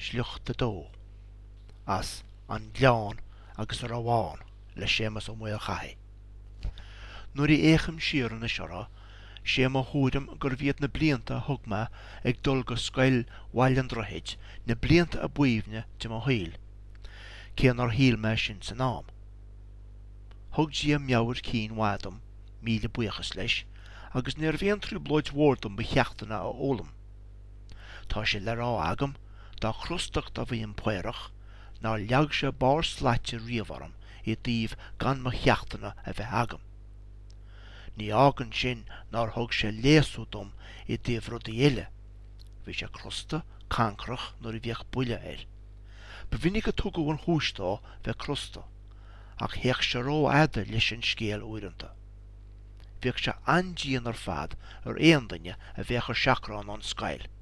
sliochta dó, as an gleán agus ar bháin le sémas ó muil chai. Nuair I écham siar na seora, sé má thuairim gur bhíad na blianta thugma ag dul go scoil bhaill an droichead na blianta a buíomhne de má híl, céan ar híl me sin san nám. Thug dí meabhair cín mhádam, míle buchas leis, agus níor bhíon trú blóid mhórdam ba cheachtainna a ólam. Tá sé le rá agam, dá chrustacht a bhí an poirech, ná leag sé bár sláite riamharam I dtíobh gan mo cheachtainna a bheith agam. Ní ágan sin nar thug sé léasú dom I dtíobh rud eile. Bhí sé crusta, cancrach nuair I bhíoh buile air. Ba bhínig go tugadh an chúistá bheith crusta, ach héach sé ró aida leis an scéal uaireanta. Bhíoh sé andíon ar fad ar éon duine a bheith ar seachrán an scail.